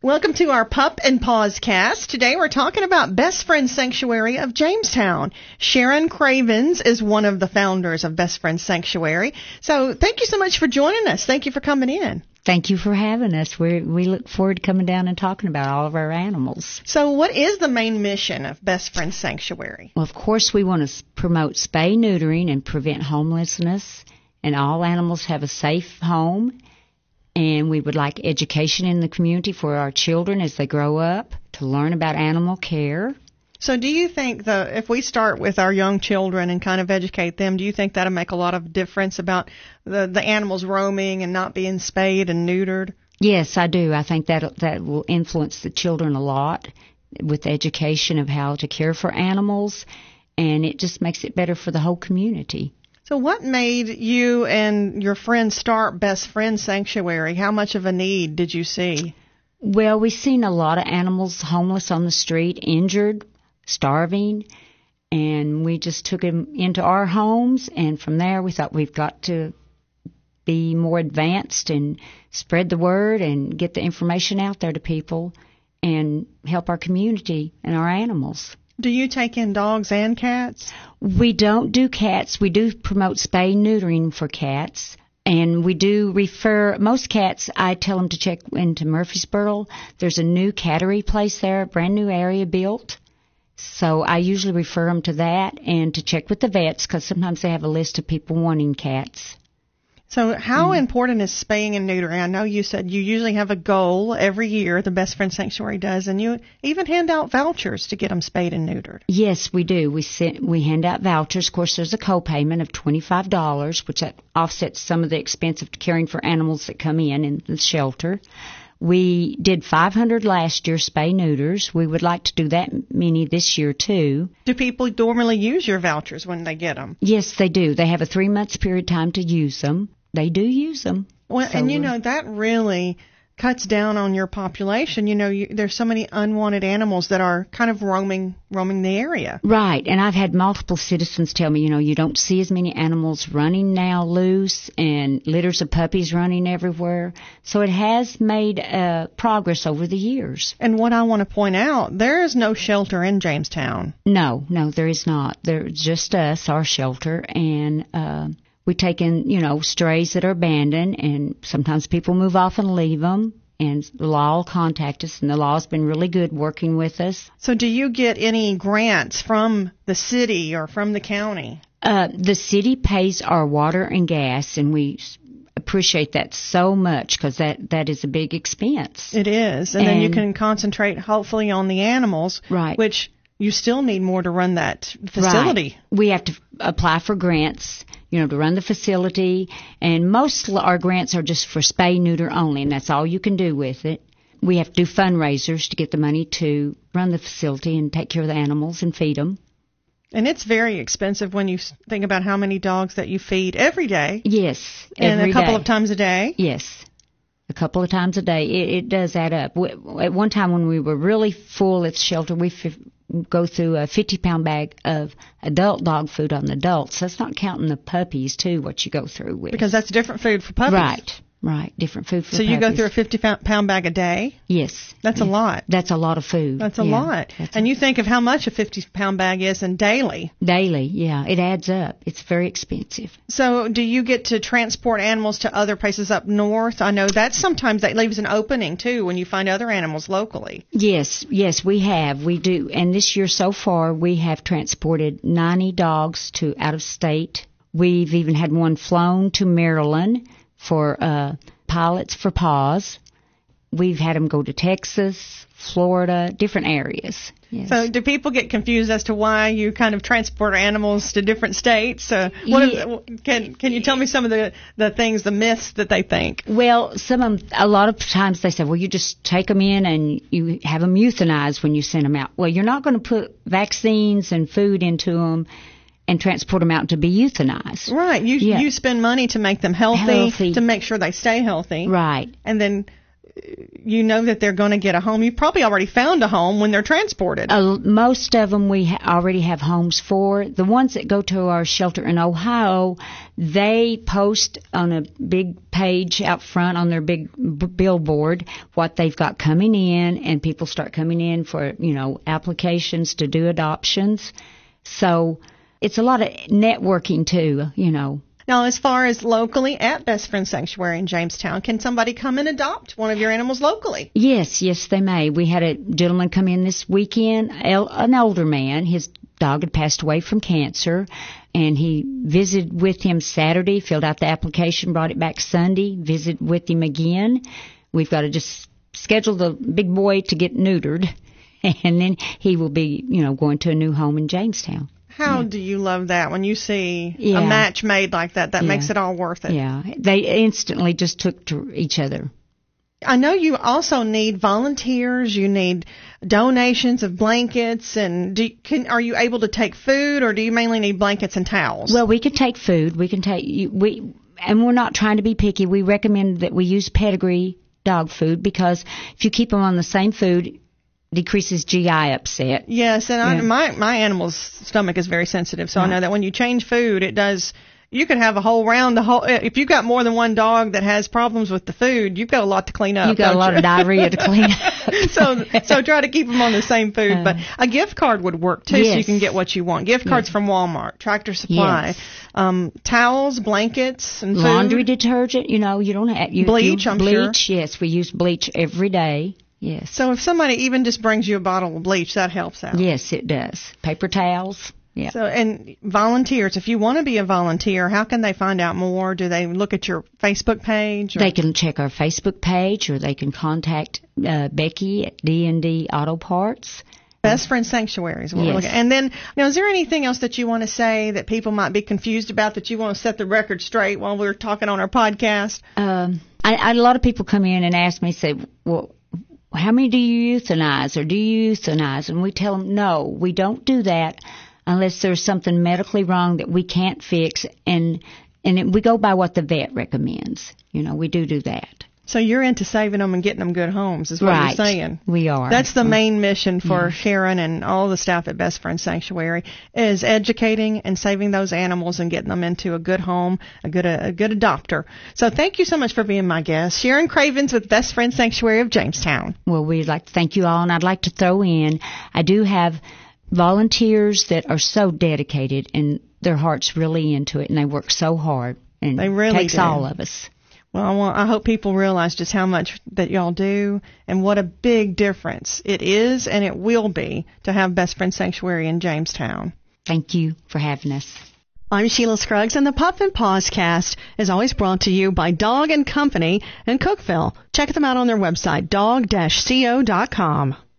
Welcome to our Pup and Paws cast. Today we're talking about Best Friend Sanctuary of Jamestown. Sharon Cravens is one of the founders of Best Friend Sanctuary. So thank you so much for joining us. Thank you for coming in. Thank you for having us. We look forward to coming down and talking about all of our animals. So what is the main mission of Best Friend Sanctuary? Well, of course, we want to promote spay neutering and prevent homelessness, and all animals have a safe home. And we would like education in the community for our children as they grow up to learn about animal care. So do you think, if we start with our young children and kind of educate them, do you think that'll make a lot of difference about the animals roaming and not being spayed and neutered? Yes, I do. I think that will influence the children a lot with education of how to care for animals, and it just makes it better for the whole community. So what made you and your friends start Best Friend Sanctuary? How much of a need did you see? Well, we've seen a lot of animals homeless on the street, injured, starving, and we just took them into our homes, and from there we thought we've got to be more advanced and spread the word and get the information out there to people and help our community and our animals. Do you take in dogs and cats? We don't do cats. We do promote spay neutering for cats. And we do refer, most cats, I tell them to check into Murfreesboro. There's a new cattery place there, a brand new area built. So I usually refer them to that and to check with the vets because sometimes they have a list of people wanting cats. So how important is spaying and neutering? I know you said you usually have a goal every year, the Best Friend Sanctuary does, and you even hand out vouchers to get them spayed and neutered. Yes, we do. We hand out vouchers. Of course, there's a co-payment of $25, which offsets some of the expense of caring for animals that come in the shelter. We did 500 last year spay neuters. We would like to do that many this year, too. Do people normally use your vouchers when they get them? Yes, they do. They have a 3-month period time to use them. They do use them. Well, so, and that really cuts down on your population. There's so many unwanted animals that are kind of roaming the area. Right, and I've had multiple citizens tell me, you don't see as many animals running now loose and litters of puppies running everywhere. So it has made progress over the years. And what I want to point out, there is no shelter in Jamestown. No, there is not. There's just us, our shelter, and we take in, strays that are abandoned, and sometimes people move off and leave them, and the law will contact us, and the law has been really good working with us. So do you get any grants from the city or from the county? The city pays our water and gas, and we appreciate that so much because that is a big expense. It is, and then you can concentrate hopefully on the animals, right? Which you still need more to run that facility. Right. We have to apply for grants, to run the facility, and most of our grants are just for spay neuter only, and that's all you can do with it. We have to do fundraisers to get the money to run the facility and take care of the animals and feed them. And it's very expensive when you think about how many dogs that you feed every day. Yes, and a couple of times a day. Yes, a couple of times a day. It does add up. At one time when we were really full at the shelter, we go through a 50-pound bag of adult dog food on adults. That's not counting the puppies, too, what you go through with. Because that's different food for puppies. Right. Different food for puppies. So you go through a 50-pound bag a day? Yes. That's a lot. That's a lot of food. That's a lot. And you think of how much a 50-pound bag is in daily. Daily, yeah. It adds up. It's very expensive. So do you get to transport animals to other places up north? I know sometimes that leaves an opening, too, when you find other animals locally. Yes, we have. We do. And this year so far, we have transported 90 dogs to out of state. We've even had one flown to Maryland for pilots for paws. We've had them go to Texas, Florida, different areas. Yes. So do people get confused as to why you kind of transport animals to different states? Can you tell me some of the things, the myths that they think? Well, a lot of times they say, well, you just take them in and you have them euthanized when you send them out. Well, you're not going to put vaccines and food into them and transport them out to be euthanized. Right. You spend money to make them healthy, to make sure they stay healthy. Right. And then you know that they're going to get a home. You've probably already found a home when they're transported. Most of them we already have homes for. The ones that go to our shelter in Ohio, they post on a big page out front on their big billboard what they've got coming in, and people start coming in for, applications to do adoptions. So it's a lot of networking too, Now, as far as locally at Best Friend Sanctuary in Jamestown, can somebody come and adopt one of your animals locally? Yes, they may. We had a gentleman come in this weekend, an older man. His dog had passed away from cancer, and he visited with him Saturday, filled out the application, brought it back Sunday, visited with him again. We've got to just schedule the big boy to get neutered, and then he will be, going to a new home in Jamestown. How do you love that when you see a match made like that? That makes it all worth it. Yeah, they instantly just took to each other. I know you also need volunteers. You need donations of blankets. And are you able to take food, or do you mainly need blankets and towels? Well, we can take food. We can take and we're not trying to be picky. We recommend that we use pedigree dog food, because if you keep them on the same food, decreases GI upset. Yes, and my animal's stomach is very sensitive, so I know that when you change food, it does. You could have a whole round. If you've got more than one dog that has problems with the food, you've got a lot to clean up. You've got a lot of diarrhea to clean up. So try to keep them on the same food. But a gift card would work too, so you can get what you want. Gift cards from Walmart, Tractor Supply, towels, blankets, and food. Laundry detergent. You don't have bleach. Bleach. Yes, we use bleach every day. Yes. So if somebody even just brings you a bottle of bleach, that helps out. Yes, it does. Paper towels. Yeah. So, and volunteers, if you want to be a volunteer, how can they find out more? Do they look at your Facebook page? They can check our Facebook page, or they can contact Becky at D&D Auto Parts. Best Friend Sanctuary is what we're looking at. And then, is there anything else that you want to say that people might be confused about, that you want to set the record straight while we're talking on our podcast? A lot of people come in and ask me, say, well, how many do you euthanize, or do you euthanize? And we tell them, no, we don't do that unless there's something medically wrong that we can't fix, and we go by what the vet recommends. We do that. So you're into saving them and getting them good homes, is what you're saying. We are. That's the main mission for Sharon and all the staff at Best Friend Sanctuary, is educating and saving those animals and getting them into a good home, a good adopter. So thank you so much for being my guest. Sharon Cravens with Best Friend Sanctuary of Jamestown. Well, we'd like to thank you all, and I'd like to throw in, I do have volunteers that are so dedicated, and their heart's really into it, and they work so hard. And they really takes all of us. Well, I hope people realize just how much that y'all do and what a big difference it is and it will be to have Best Friend Sanctuary in Jamestown. Thank you for having us. I'm Sheila Scruggs, and the Pup and Paws Cast is always brought to you by Dog & Company in Cookeville. Check them out on their website, dog-co.com.